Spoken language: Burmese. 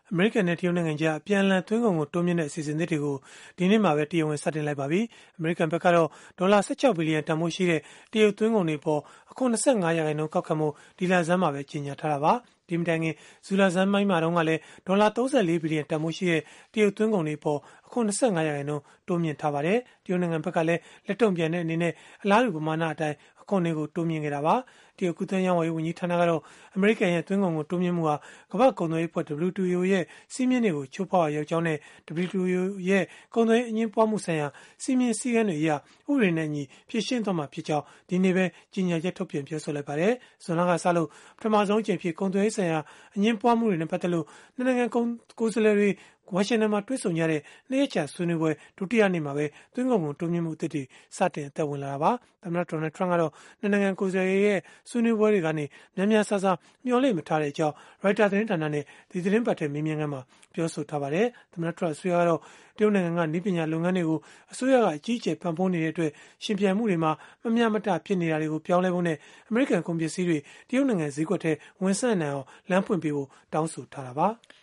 အမေရိကန်နဲ့တရုတ်နိုင်ငံကြားအပြန်အလှန်သွင်းကုန်ကိုတိုးမြှင့်တဲ့အစီအစဉ်သစ်တွေကိုဒီနေ့မှာပဲတရားဝင်စတင်လိုက်ပါပြီ။အမေရိကန်ဘက်ကတော့ဒေါ်လာ16ဘီလီယံတန်ဖိုးရှိတဲ့တရုတ်သွင်းကုန်တွေပေါ်အခွန်25%ကောက်ခံမှုဒီလဆန်းမှာပဲကြေညာထားတာပါ။ဒီမတိုင်ခင်ဇူလာဆန်းပိုင်းမှာတုန်းကလည်းဒေါ်လာ34ဘီလီယံတန်ဖိုးရှိတဲ့တရုတ်သွင်းကုန်တွေပေါ်အခွန်25%တိုးမြှင့်ထားပါတယ်။တရုတ်နိုင်ငံဘက်ကလည်းလက်တုံ့ပြန်တဲ့အနေနဲ့အလားတူပမာဏအတိုင်းအခွန်တွေကိုတိုးမြှင့်ခဲ့တာပါ။တရုတ်ကူးသန်းရောင်းဝယ်ရေးဝန်ကြီးဌာနကတော့အမေရိကန်ရဲ့သွင်းကုန်ကိုတိုးမြှင့်မှုဟာကမ္ဘာ့ကုန်သွယ်ရေးအဖွဲ့ WTO ရဲ့စည်းမျဉ်းတွေကိုချိုးဖောက်ရာရောက်ကြောင်းနဲ့ WTO ရဲ့ကုန်သွယ်ရေးအငြင်းပွားမှုဆိုင်ရာစည်းမျဉ်းစည်းကမ်းတွေအရဥပဒေနဲ့အညီဖြေရှင်းသွားမှာဖြစ်ကြောင်းဒီနေ့ပဲကြေညာချက်ထုတ်ပြန်ပြောဆိုလိုက်ပါတယ်။ဇွန်လကစလို့ပထမဆုံးအကြိမ်ဖြစ်ကုန်သွယ်ရေးဆိုင်ရာအငြင်းပွားမှုတွေနဲ့ပတ်သက်လို့နှစ်နိုင်ငံကိုယ်စားလှယ်တွေဝါရှင်တန်မှာတွေ့ဆုံကြတဲ့နှစ်ရက်ကြာဆွေးနွေးပွဲဒုတိယနေ့မှာပဲသွင်းကုန်ကိုတိုးမြှင့်မှုအသစ်တွေစတင်အသက်ဝင်လာတာပါ။သမ္မတဒေါ်နယ်ထရန့်ကတော့နှစ်နိုင်ငံကိုယ်စားလှယ်ရဲ့ဆွေးနွေးပွဲတွေကနေများများဆဆမျှော်လင့်မထားတဲ့အကြောင်းရိုက်တာသတင်းဌာနနဲ့ဒီသတင်းပတ်ထဲမေးမြန်းခန်းမှာပြောဆိုထားပါတယ်။သမ္မတထရန့်အစိုးရကတော့တရုတ်နိုင်ငံကနည်းပညာလုပ်ငန်းတွေကိုအစိုးရကအကြီးအကျယ်ပံ့ပိုးနေတဲ့အတွက်ရှင်ပြိုင်မှုတွေမှာမမျှမတဖြစ်နေတာတွေကိုပြောင်းလဲဖို့နဲ့အမေရိကန်ကုန်ပစ္စည်းတွေတရုတ်နိုင်ငံဈေးကွက်ထဲဝင်ဆန့်နိုင်အောင်လမ်းဖွင့်ပေးဖို့တောင်းဆိုထားတာပါ။